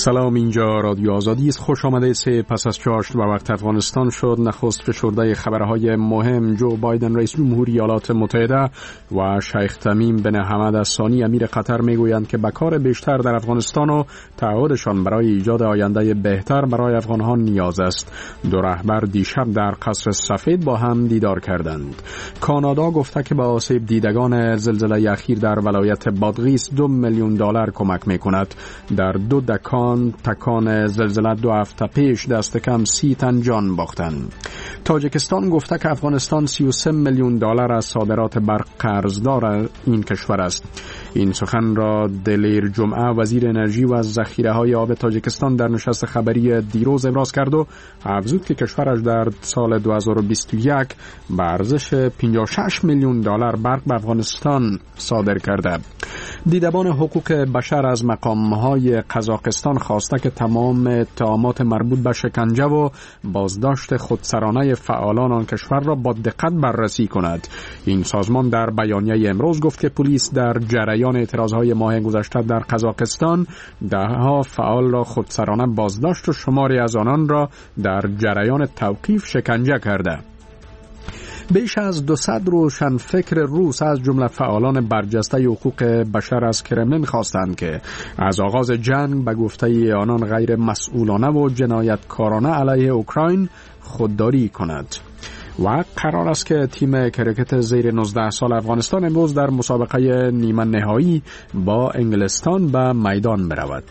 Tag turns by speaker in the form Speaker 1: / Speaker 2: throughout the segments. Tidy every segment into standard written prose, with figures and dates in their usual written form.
Speaker 1: سلام، اینجا رادیو آزادی است. خوش آمده. پس از چاشت و وقت افغانستان شد. نخست فشرده خبرهای مهم: جو بایدن رئیس جمهوری ایالات متحده و شیخ تمیم بن حمد الثانی امیر قطر میگویند که به کار بیشتر در افغانستان و تعهدشان برای ایجاد آینده بهتر برای افغانان نیاز است. دو رهبر دیشب در قصر سفید با هم دیدار کردند. کانادا گفته که به آسیب دیدگان زلزله اخیر در ولایت بادغیس $2 میلیون کمک میکند. در 2 تکان زلزله 2 هفته پیش دست کم 30 تن جان باختند. تاجیکستان گفته که افغانستان $33 میلیون از صادرات برق قرضدار این کشور است. این سخن را دلیر جمعه وزیر انرژی و ذخیره های آب تاجیکستان در نشست خبری دیروز ابراز کرد و افزود که کشورش در سال 2021 به ارزش $56 میلیون برق به افغانستان صادر کرده. دیدبان حقوق بشر از مقامهای قزاقستان خواسته که تمام اتهامات مربوط به شکنجه و بازداشت خودسرانه فعالان آن کشور را با دقت بررسی کند. این سازمان در بیانیه امروز گفت که پلیس در جریان اعتراضهای ماه گذشته در قزاقستان دهها فعال را خودسرانه بازداشت و شماری از آنان را در جریان توقیف شکنجه کرده. بیش از 200 روشنفکر روس از جمله فعالان برجسته حقوق بشر از کرملین خواستند که از آغاز جنگ به گفته آنان غیر مسئولانه و جنایتکارانه علیه اوکراین خودداری کند. و قرار است که تیم کرکت زیر 19 سال افغانستان امروز در مسابقه نیمه نهایی با انگلستان به میدان برود.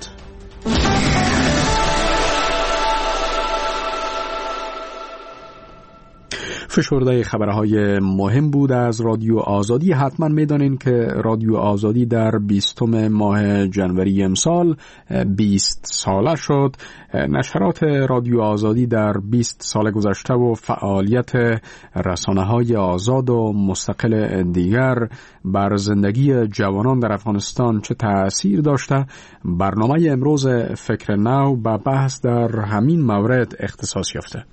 Speaker 1: فشرده خبرهای مهم بود از رادیو آزادی. حتما میدانین که رادیو آزادی در 20 ماه جنوری امسال 20 ساله شد. نشرات رادیو آزادی در 20 سال گذشته و فعالیت رسانه‌های آزاد و مستقل دیگر بر زندگی جوانان در افغانستان چه تأثیر داشته؟ برنامه امروز فکر نو به بحث در همین مورد اختصاص یافته.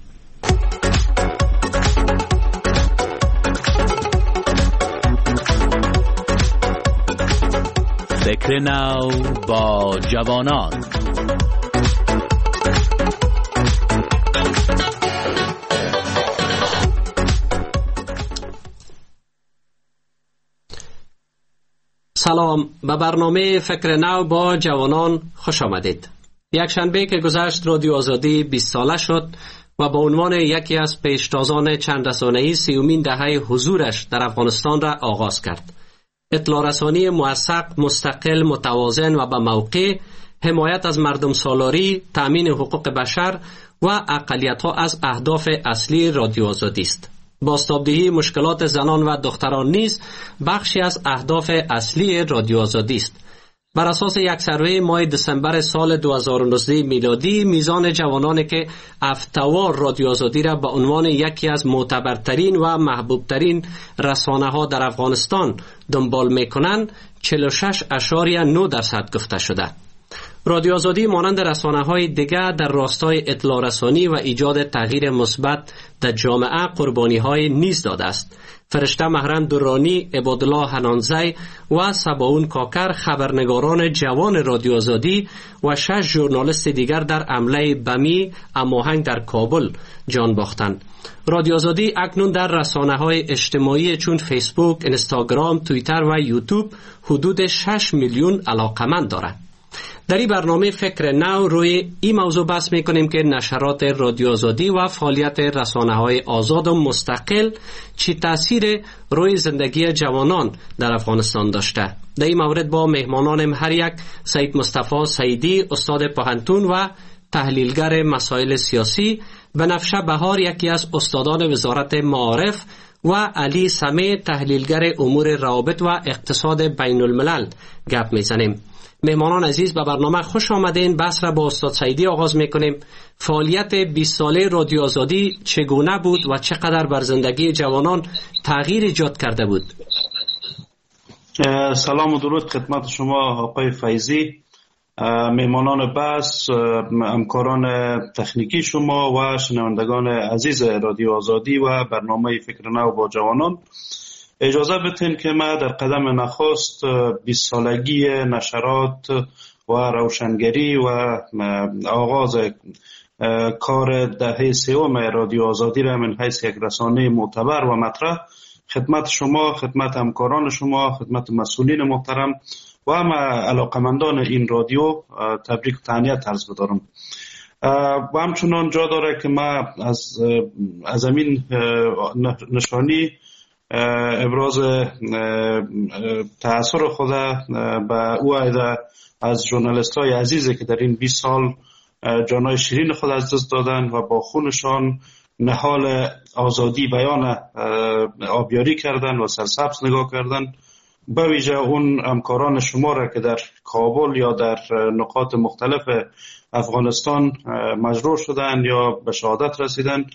Speaker 2: فکر نو با جوانان.
Speaker 3: سلام، به برنامه فکر نو با جوانان خوش آمدید. یک شنبه که گذشت رادیو آزادی 20 ساله شد و با عنوان یکی از پیشتازان چند رسانه‌ای 30مین دهه حضورش در افغانستان را آغاز کرد. اطلاع رسانی موثق، مستقل، متوازن و به موقع، حمایت از مردم سالاری، تأمین حقوق بشر و اقلیت‌ها از اهداف اصلی رادیو آزادی است. بازتابدهی مشکلات زنان و دختران نیز بخشی از اهداف اصلی رادیو آزادی است. بر اساس یک سروی ماه دسامبر سال 2019 میلادی، میزان جوانانی که افتوار رادیو آزادی را به عنوان یکی از معتبرترین و محبوبترین رسانه‌ها در افغانستان دنبال می‌کنند 46.9% گفته شده. رادیو آزادی مانند رسانه‌های دیگر در راستای اطلاع رسانی و ایجاد تغییر مثبت در جامعه قربانی‌های نیز داده است. فرشته محرم درانی، عبادالله حنانزی و سباون کاکر خبرنگاران جوان رادیو آزادی و 6 ژورنالیست دیگر در حمله بمی هماهنگ در کابل جان باختند. رادیو آزادی اکنون در رسانه‌های اجتماعی چون فیسبوک، اینستاگرام، توییتر و یوتیوب حدود 6 میلیون علاقمند دارد. در این برنامه فکر نو روی این موضوع بحث میکنیم که نشرات رادیو آزادی و فعالیت رسانه‌های آزاد و مستقل چی تأثیر روی زندگی جوانان در افغانستان داشته. در این مورد با مهمانانم هر یک سید مصطفی سیدی، استاد پوهنتون و تحلیلگر مسائل سیاسی، بنفشه بهار یکی از استادان وزارت معارف و علی سمی تحلیلگر امور روابط و اقتصاد بین الملل گپ میزنیم. مهمانان عزیز، به برنامه خوش آمدین. بحث را با استاد سیدی آغاز میکنیم. فعالیت 20 ساله رادیو آزادی چگونه بود و چقدر بر زندگی جوانان تغییر ایجاد کرده بود؟
Speaker 4: سلام و درود خدمت شما آقای فیضی، مهمانان بحث، همکاران تکنیکی شما و شنوندگان عزیز رادیو آزادی و برنامه فکر نو با جوانان. اجازه بدین که من در قدم نخست 20 سالگی نشرات و روشنگری و آغاز کار دهه سوم رادیو آزادی را من حیث یک رسانه معتبر و مطرح خدمت شما، خدمت همکاران شما، خدمت مسئولین محترم و همه علاقمندان این رادیو تبریک و تهنیت عرض بدارم. و همچنان جا داره که ما از همین نشانی ابراز تأثیر خود به او از ژورنالیست های عزیزی که در این 20 سال جانای شیرین خود از دست دادن و با خونشان نهال آزادی بیان آبیاری کردن و سرسبز نگاه کردن، به ویژه اون همکاران شما را که در کابل یا در نقاط مختلف افغانستان مجروح شدن یا به شهادت رسیدن